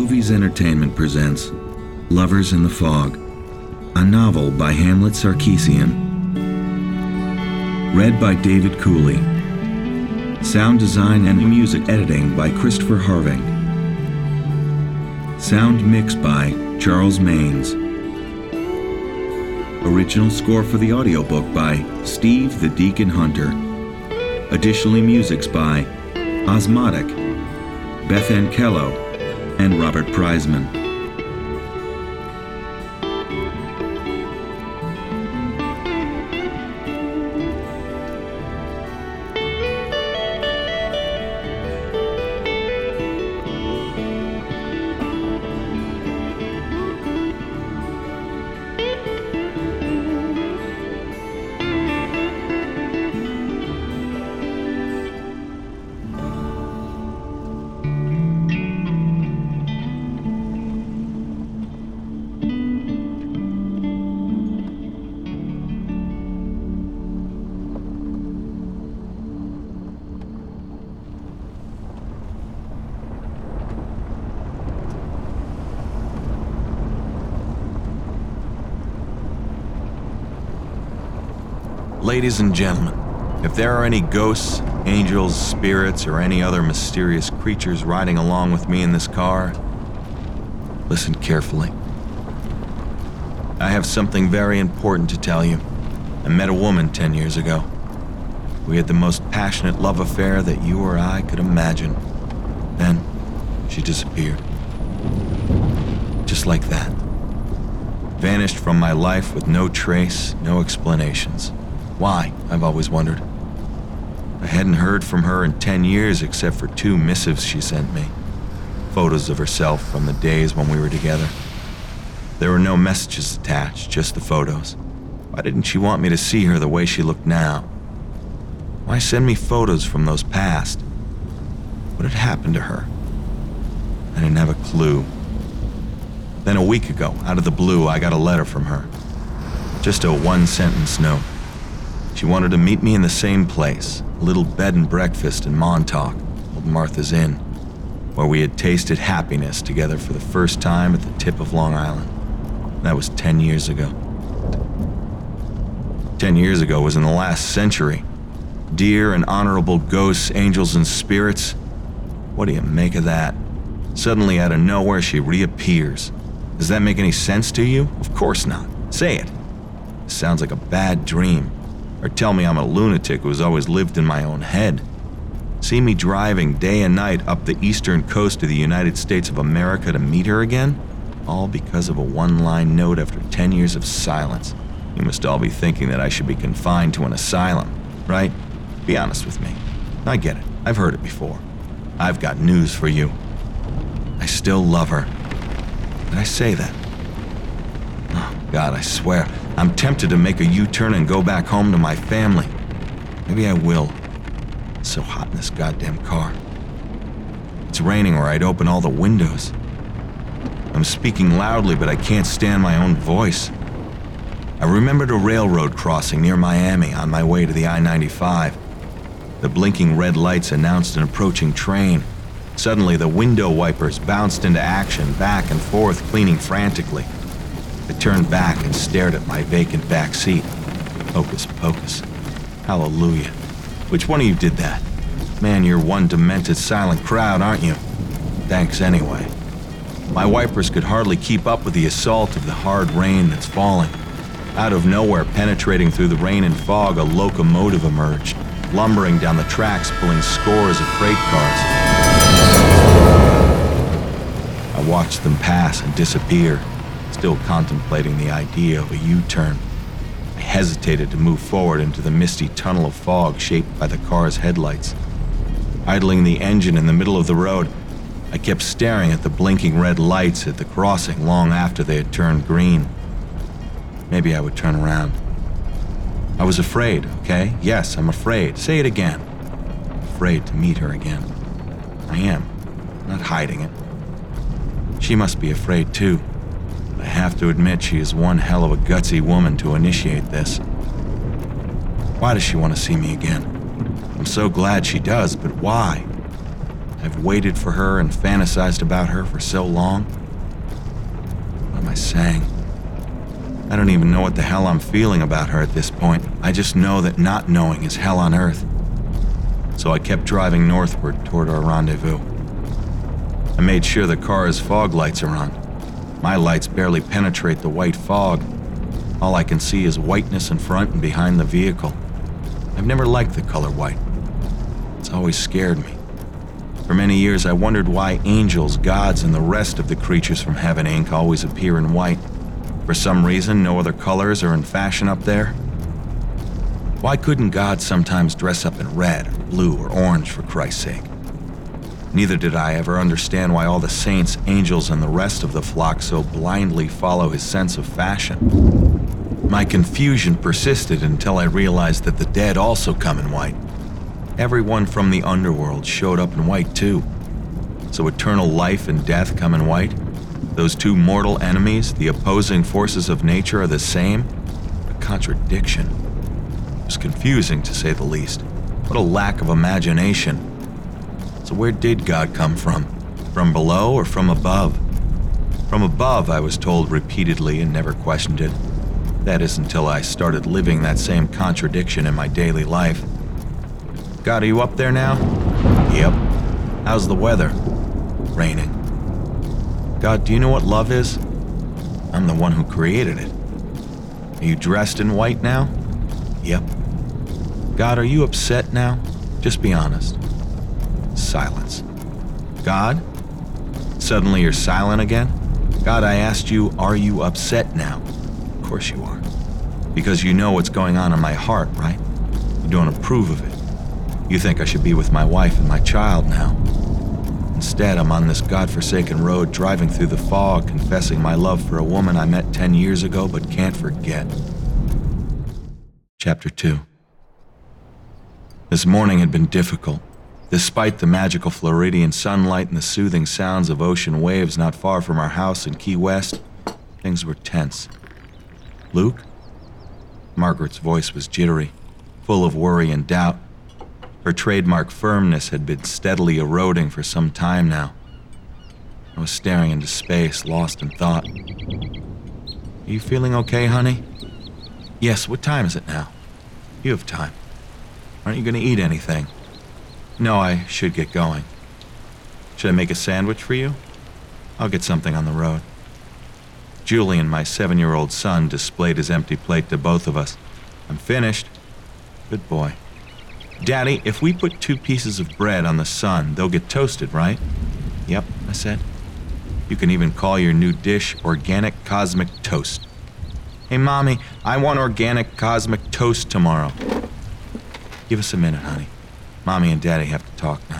Movies Entertainment presents Lovers in the Fog, a novel by Hamlet Sarkeesian. Read by David Cooley. Sound design and music editing by Christopher Harving. Sound mixed by Charles Maines. Original score for the audiobook by Steve the Deacon Hunter. Additionally musics by Osmotic, Beth Ann Kello, and Robert Prizeman. Ladies and gentlemen, if there are any ghosts, angels, spirits, or any other mysterious creatures riding along with me in this car, listen carefully. I have something very important to tell you. I met a woman 10 years ago. We had the most passionate love affair that you or I could imagine. Then, she disappeared. Just like that. Vanished from my life with no trace, no explanations. Why, I've always wondered. I hadn't heard from her in 10 years except for 2 missives she sent me. Photos of herself from the days when we were together. There were no messages attached, just the photos. Why didn't she want me to see her the way she looked now? Why send me photos from those past? What had happened to her? I didn't have a clue. Then a week ago, out of the blue, I got a letter from her. Just a 1-sentence note. She wanted to meet me in the same place, a little bed and breakfast in Montauk, Old Martha's Inn, where we had tasted happiness together for the first time at the tip of Long Island. That was 10 years ago. 10 years ago was in the last century. Dear and honorable ghosts, angels, and spirits, what do you make of that? Suddenly out of nowhere she reappears. Does that make any sense to you? Of course not. Say it. It sounds like a bad dream. Or tell me I'm a lunatic who's always lived in my own head. See me driving day and night up the eastern coast of the United States of America to meet her again? All because of a 1-line note after 10 years of silence. You must all be thinking that I should be confined to an asylum, right? Be honest with me. I get it. I've heard it before. I've got news for you. I still love her. Did I say that? Oh, God, I swear. I'm tempted to make a U-turn and go back home to my family. Maybe I will. It's so hot in this goddamn car. It's raining or I'd open all the windows. I'm speaking loudly, but I can't stand my own voice. I remembered a railroad crossing near Miami on my way to the I-95. The blinking red lights announced an approaching train. Suddenly, the window wipers bounced into action, back and forth, cleaning frantically. I turned back and stared at my vacant back seat. Hocus pocus. Hallelujah. Which one of you did that? Man, you're one demented silent crowd, aren't you? Thanks anyway. My wipers could hardly keep up with the assault of the hard rain that's falling. Out of nowhere, penetrating through the rain and fog, a locomotive emerged, lumbering down the tracks, pulling scores of freight cars. I watched them pass and disappear, still contemplating the idea of a U-turn. I hesitated to move forward into the misty tunnel of fog shaped by the car's headlights. Idling the engine in the middle of the road, I kept staring at the blinking red lights at the crossing long after they had turned green. Maybe I would turn around. I was afraid, okay? Yes, I'm afraid. Say it again. Afraid to meet her again. I am. Not hiding it. She must be afraid too. I have to admit she is one hell of a gutsy woman to initiate this. Why does she want to see me again? I'm so glad she does, but why? I've waited for her and fantasized about her for so long. What am I saying? I don't even know what the hell I'm feeling about her at this point. I just know that not knowing is hell on earth. So I kept driving northward toward our rendezvous. I made sure the car's fog lights are on. My lights barely penetrate the white fog. All I can see is whiteness in front and behind the vehicle. I've never liked the color white. It's always scared me. For many years I wondered why angels, gods, and the rest of the creatures from Heaven Inc. always appear in white. For some reason, no other colors are in fashion up there. Why couldn't God sometimes dress up in red, or blue, or orange, for Christ's sake? Neither did I ever understand why all the saints, angels, and the rest of the flock so blindly follow his sense of fashion. My confusion persisted until I realized that the dead also come in white. Everyone from the underworld showed up in white too. So eternal life and death come in white? Those two mortal enemies, the opposing forces of nature, are the same? A contradiction. It was confusing, to say the least. What a lack of imagination. So where did God come from? From below or from above? From above, I was told repeatedly and never questioned it. That is until I started living that same contradiction in my daily life. God, are you up there now? Yep. How's the weather? Raining. God, do you know what love is? I'm the one who created it. Are you dressed in white now? Yep. God, are you upset now? Just be honest. Silence. God? Suddenly you're silent again? God, I asked you, are you upset now? Of course you are. Because you know what's going on in my heart, right? You don't approve of it. You think I should be with my wife and my child now. Instead, I'm on this godforsaken road driving through the fog, confessing my love for a woman I met 10 years ago but can't forget. Chapter 2. This morning had been difficult. Despite the magical Floridian sunlight and the soothing sounds of ocean waves not far from our house in Key West, things were tense. Luke? Margaret's voice was jittery, full of worry and doubt. Her trademark firmness had been steadily eroding for some time now. I was staring into space, lost in thought. Are you feeling okay, honey? Yes, what time is it now? You have time. Aren't you going to eat anything? No, I should get going. Should I make a sandwich for you? I'll get something on the road. Julian, my 7-year-old son, displayed his empty plate to both of us. I'm finished. Good boy. Daddy, if we put 2 pieces of bread on the sun, they'll get toasted, right? Yep, I said. You can even call your new dish Organic Cosmic Toast. Hey, Mommy, I want Organic Cosmic Toast tomorrow. Give us a minute, honey. Mommy and Daddy have to talk now.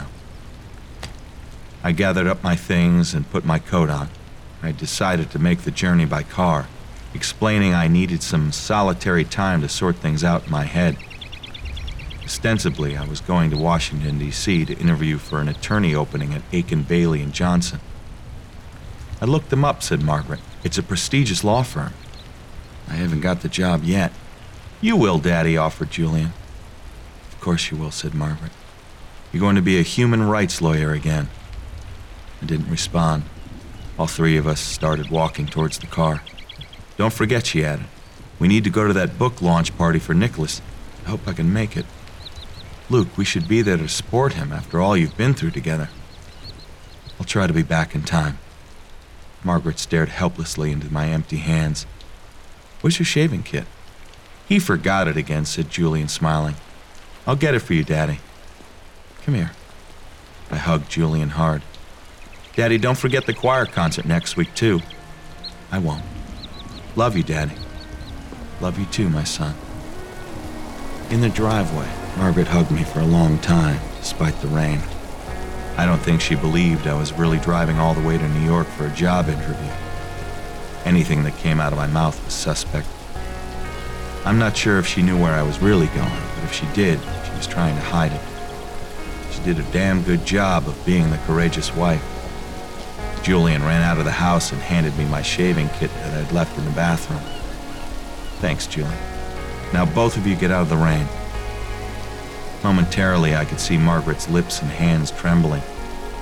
I gathered up my things and put my coat on. I decided to make the journey by car, explaining I needed some solitary time to sort things out in my head. Ostensibly, I was going to Washington, D.C. to interview for an attorney opening at Aiken, Bailey & Johnson. I looked them up, said Margaret. It's a prestigious law firm. I haven't got the job yet. You will, Daddy, offered Julian. Of course you will, said Margaret. You're going to be a human rights lawyer again. I didn't respond. All 3 of us started walking towards the car. Don't forget, she added. We need to go to that book launch party for Nicholas. I hope I can make it. Luke, we should be there to support him after all you've been through together. I'll try to be back in time. Margaret stared helplessly into my empty hands. Where's your shaving kit? He forgot it again, said Julian, smiling. I'll get it for you, Daddy. Come here. I hugged Julian hard. Daddy, don't forget the choir concert next week, too. I won't. Love you, Daddy. Love you too, my son. In the driveway, Margaret hugged me for a long time, despite the rain. I don't think she believed I was really driving all the way to New York for a job interview. Anything that came out of my mouth was suspect. I'm not sure if she knew where I was really going, but if she did, she was trying to hide it. She did a damn good job of being the courageous wife. Julian ran out of the house and handed me my shaving kit that I'd left in the bathroom. Thanks, Julian. Now both of you get out of the rain. Momentarily, I could see Margaret's lips and hands trembling.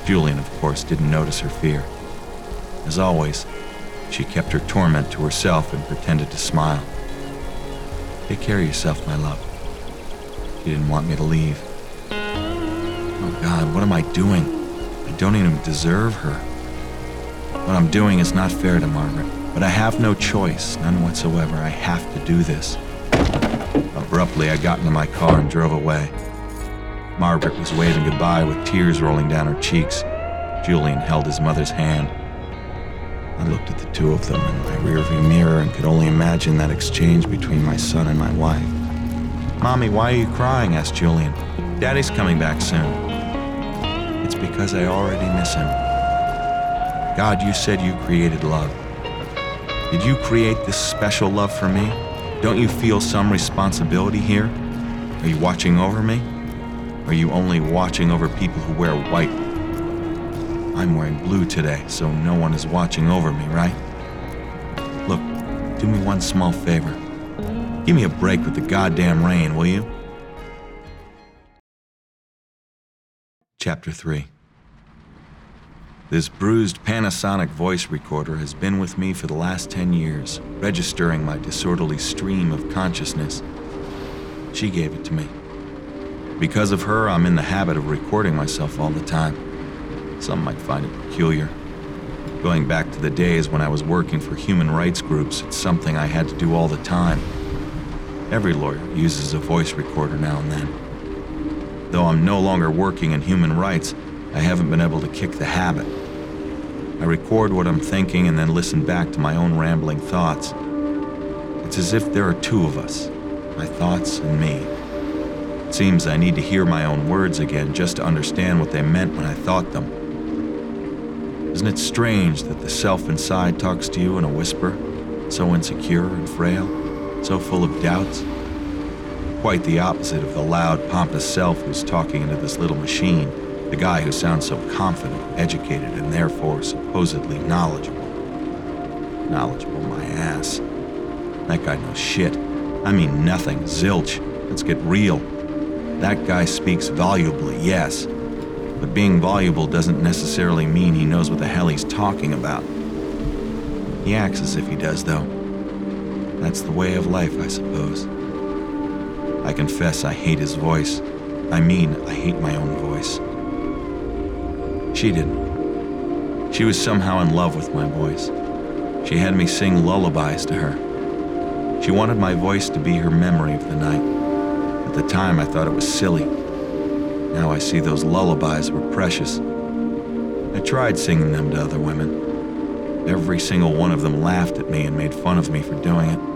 Julian, of course, didn't notice her fear. As always, she kept her torment to herself and pretended to smile. "Take care of yourself, my love." She didn't want me to leave. Oh God, what am I doing? I don't even deserve her. What I'm doing is not fair to Margaret, but I have no choice, none whatsoever. I have to do this. Abruptly, I got into my car and drove away. Margaret was waving goodbye with tears rolling down her cheeks. Julian held his mother's hand. I looked at the two of them in my rearview mirror and could only imagine that exchange between my son and my wife. "Mommy, why are you crying?" asked Julian. "Daddy's coming back soon." "It's because I already miss him." "God, you said you created love. Did you create this special love for me? Don't you feel some responsibility here? Are you watching over me? Or are you only watching over people who wear white? I'm wearing blue today, so no one is watching over me, right? Look, do me one small favor. Give me a break with the goddamn rain, will you?" Chapter 3. This bruised Panasonic voice recorder has been with me for the last 10 years, registering my disorderly stream of consciousness. She gave it to me. Because of her, I'm in the habit of recording myself all the time. Some might find it peculiar. Going back to the days when I was working for human rights groups, it's something I had to do all the time. Every lawyer uses a voice recorder now and then. Though I'm no longer working in human rights, I haven't been able to kick the habit. I record what I'm thinking and then listen back to my own rambling thoughts. It's as if there are two of us, my thoughts and me. It seems I need to hear my own words again just to understand what they meant when I thought them. Isn't it strange that the self inside talks to you in a whisper, so insecure and frail, so full of doubts? Quite the opposite of the loud, pompous self who's talking into this little machine, the guy who sounds so confident, educated, and therefore supposedly knowledgeable. Knowledgeable, my ass. That guy knows shit. I mean nothing, zilch. Let's get real. That guy speaks volubly, yes. But being voluble doesn't necessarily mean he knows what the hell he's talking about. He acts as if he does, though. That's the way of life, I suppose. I confess I hate his voice. I mean, I hate my own voice. She didn't. She was somehow in love with my voice. She had me sing lullabies to her. She wanted my voice to be her memory of the night. At the time, I thought it was silly. Now I see those lullabies were precious. I tried singing them to other women. Every single one of them laughed at me and made fun of me for doing it.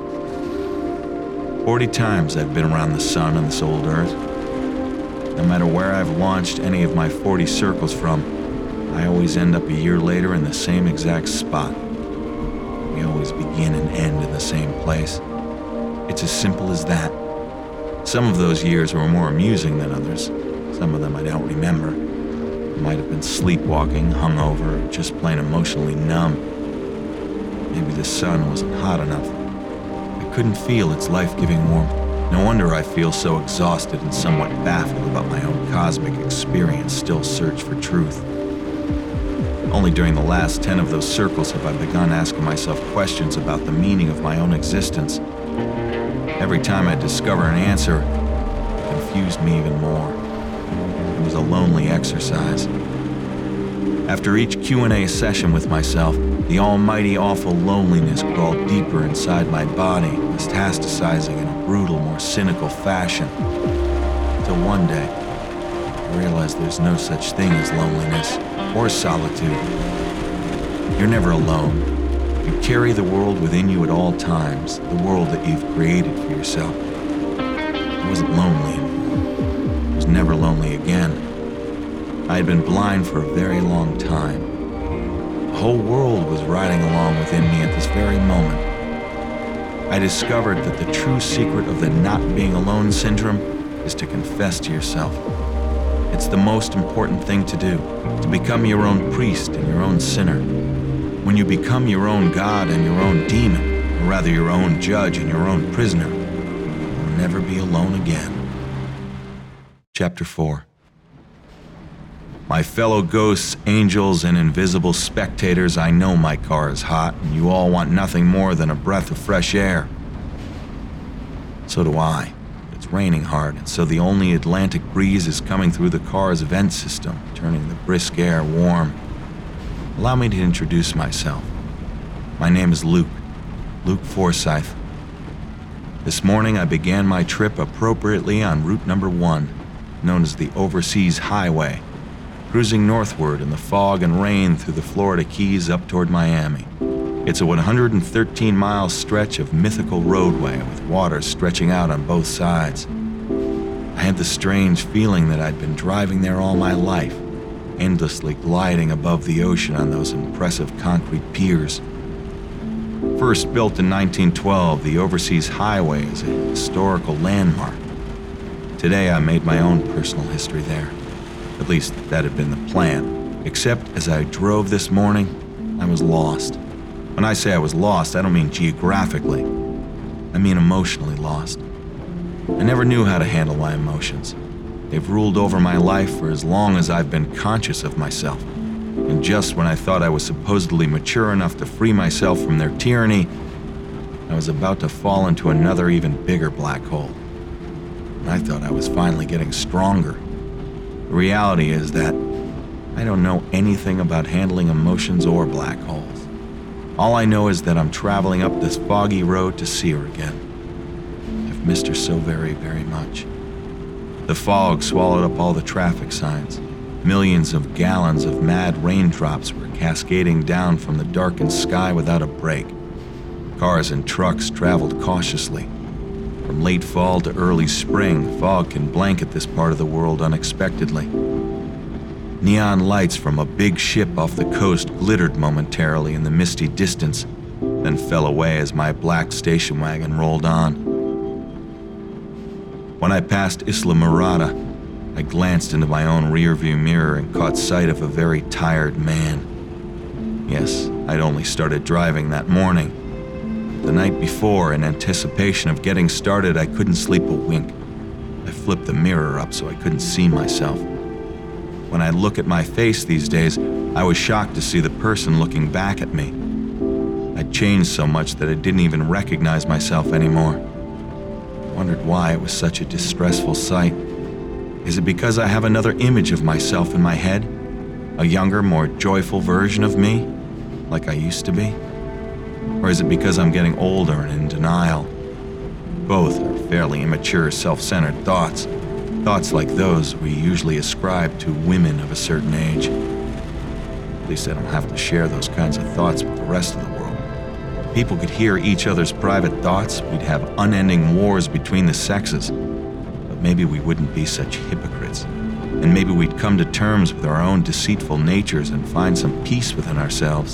40 times I've been around the sun on this old earth. No matter where I've launched any of my 40 circles from, I always end up a year later in the same exact spot. We always begin and end in the same place. It's as simple as that. Some of those years were more amusing than others. Some of them I don't remember. I might have been sleepwalking, hungover, or just plain emotionally numb. Maybe the sun wasn't hot enough. I couldn't feel its life-giving warmth. No wonder I feel so exhausted and somewhat baffled about my own cosmic experience, still search for truth. Only during the last 10 of those circles have I begun asking myself questions about the meaning of my own existence. Every time I discover an answer, it confused me even more. It was a lonely exercise. After each Q&A session with myself, the almighty awful loneliness crawled deeper inside my body, metastasizing in a brutal, more cynical fashion. Till one day, I realized there's no such thing as loneliness or solitude. You're never alone. You carry the world within you at all times, the world that you've created for yourself. I wasn't lonely anymore. I was never lonely again. I had been blind for a very long time. The whole world was riding along within me at this very moment. I discovered that the true secret of the not being alone syndrome is to confess to yourself. It's the most important thing to do, to become your own priest and your own sinner. When you become your own God and your own demon, or rather your own judge and your own prisoner, you'll never be alone again. Chapter 4. My fellow ghosts, angels, and invisible spectators, I know my car is hot, and you all want nothing more than a breath of fresh air. So do I. It's raining hard, and so the only Atlantic breeze is coming through the car's vent system, turning the brisk air warm. Allow me to introduce myself. My name is Luke Forsyth. This morning I began my trip appropriately on route number 1, known as the Overseas Highway, cruising northward in the fog and rain through the Florida Keys up toward Miami. It's a 113-mile stretch of mythical roadway with water stretching out on both sides. I had the strange feeling that I'd been driving there all my life, endlessly gliding above the ocean on those impressive concrete piers. First built in 1912, the Overseas Highway is a historical landmark. Today I made my own personal history there. At least that had been the plan. Except as I drove this morning, I was lost. When I say I was lost, I don't mean geographically. I mean emotionally lost. I never knew how to handle my emotions. They've ruled over my life for as long as I've been conscious of myself. And just when I thought I was supposedly mature enough to free myself from their tyranny, I was about to fall into another even bigger black hole. And I thought I was finally getting stronger. The reality is that I don't know anything about handling emotions or black holes. All I know is that I'm traveling up this foggy road to see her again. I've missed her so very, very much. The fog swallowed up all the traffic signs. Millions of gallons of mad raindrops were cascading down from the darkened sky without a break. Cars and trucks traveled cautiously. From late fall to early spring, fog can blanket this part of the world unexpectedly. Neon lights from a big ship off the coast glittered momentarily in the misty distance, then fell away as my black station wagon rolled on. When I passed Isla Mirada, I glanced into my own rearview mirror and caught sight of a very tired man. Yes, I'd only started driving that morning. The night before, in anticipation of getting started, I couldn't sleep a wink. I flipped the mirror up so I couldn't see myself. When I look at my face these days, I was shocked to see the person looking back at me. I'd changed so much that I didn't even recognize myself anymore. I wondered why it was such a distressful sight. Is it because I have another image of myself in my head? A younger, more joyful version of me, like I used to be? Or is it because I'm getting older and in denial? Both are fairly immature, self-centered thoughts. Thoughts like those we usually ascribe to women of a certain age. At least I don't have to share those kinds of thoughts with the rest of the world. If people could hear each other's private thoughts, we'd have unending wars between the sexes. But maybe we wouldn't be such hypocrites. And maybe we'd come to terms with our own deceitful natures and find some peace within ourselves.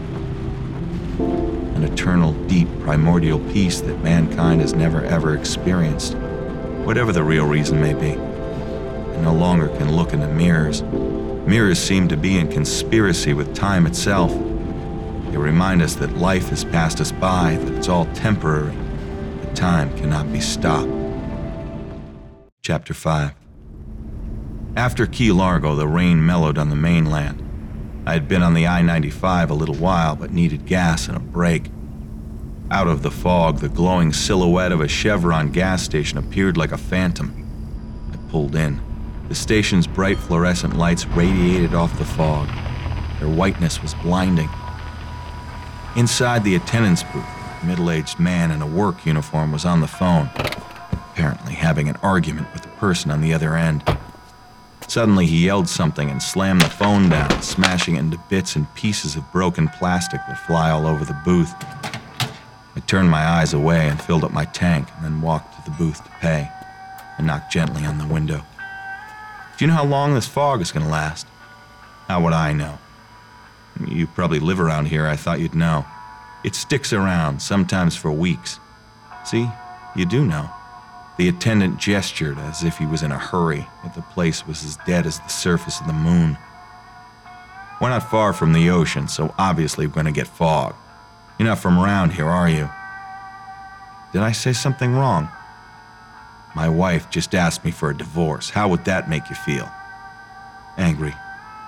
An eternal, deep, primordial peace that mankind has never ever experienced. Whatever the real reason may be. I no longer can look into mirrors. Mirrors seem to be in conspiracy with time itself. They remind us that life has passed us by, that it's all temporary, that time cannot be stopped. Chapter 5. After Key Largo, the rain mellowed on the mainland. I had been on the I-95 a little while, but needed gas and a break. Out of the fog, the glowing silhouette of a Chevron gas station appeared like a phantom. I pulled in. The station's bright fluorescent lights radiated off the fog. Their whiteness was blinding. Inside the attendant's booth, a middle-aged man in a work uniform was on the phone, apparently having an argument with the person on the other end. Suddenly, he yelled something and slammed the phone down, smashing it into bits and pieces of broken plastic that fly all over the booth. I turned my eyes away and filled up my tank, and then walked to the booth to pay. I knocked gently on the window. Do you know how long this fog is going to last? How would I know? You probably live around here, I thought you'd know. It sticks around, sometimes for weeks. See, you do know. The attendant gestured as if he was in a hurry, but the place was as dead as the surface of the moon. We're not far from the ocean, so obviously we're going to get fog. You're not from around here, are you? Did I say something wrong? My wife just asked me for a divorce. How would that make you feel? Angry.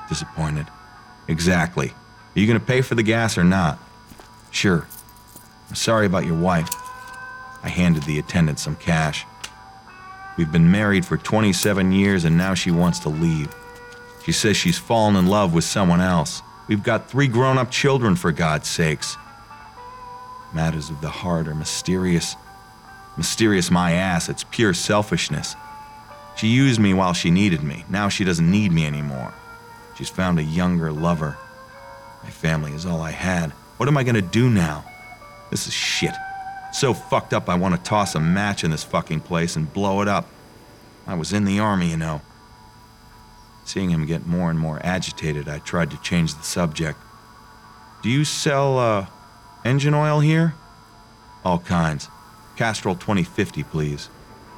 disappointed. Exactly. Are you going to pay for the gas or not? Sure. I'm sorry about your wife. I handed the attendant some cash. We've been married for 27 years and now she wants to leave. She says she's fallen in love with someone else. We've got 3 grown-up children, for God's sakes. Matters of the heart are mysterious. Mysterious my ass, it's pure selfishness. She used me while she needed me. Now she doesn't need me anymore. She's found a younger lover. My family is all I had. What am I gonna do now? This is shit. So fucked up I want to toss a match in this fucking place and blow it up. I was in the army, you know. Seeing him get more and more agitated, I tried to change the subject. Do you sell, engine oil here? All kinds. Castrol 2050, please.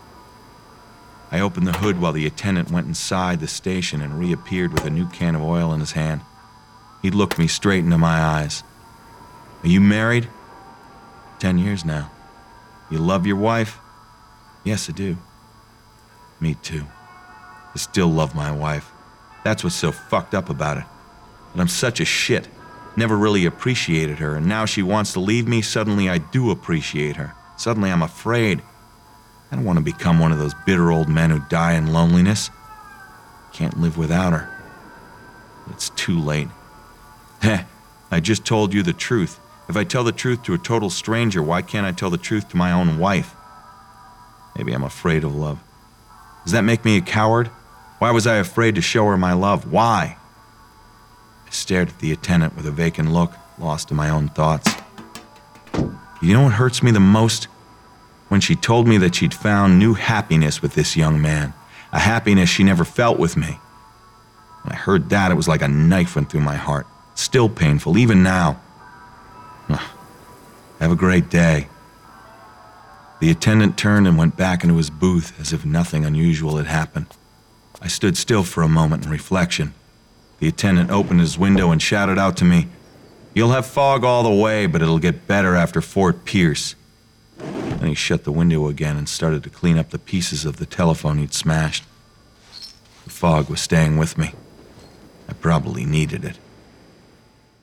I opened the hood while the attendant went inside the station and reappeared with a new can of oil in his hand. He looked me straight into my eyes. Are you married? 10 years now. You love your wife? Yes, I do. Me too. I still love my wife. That's what's so fucked up about it. But I'm such a shit. Never really appreciated her, and now she wants to leave me. Suddenly I do appreciate her. Suddenly I'm afraid. I don't want to become one of those bitter old men who die in loneliness. Can't live without her. But it's too late. Heh, I just told you the truth. If I tell the truth to a total stranger, why can't I tell the truth to my own wife? Maybe I'm afraid of love. Does that make me a coward? Why was I afraid to show her my love? Why? I stared at the attendant with a vacant look, lost in my own thoughts. You know what hurts me the most? When she told me that she'd found new happiness with this young man, a happiness she never felt with me. When I heard that, it was like a knife went through my heart. Still painful, even now. Have a great day. The attendant turned and went back into his booth as if nothing unusual had happened. I stood still for a moment in reflection. The attendant opened his window and shouted out to me, "You'll have fog all the way, but it'll get better after Fort Pierce." Then he shut the window again and started to clean up the pieces of the telephone he'd smashed. The fog was staying with me. I probably needed it.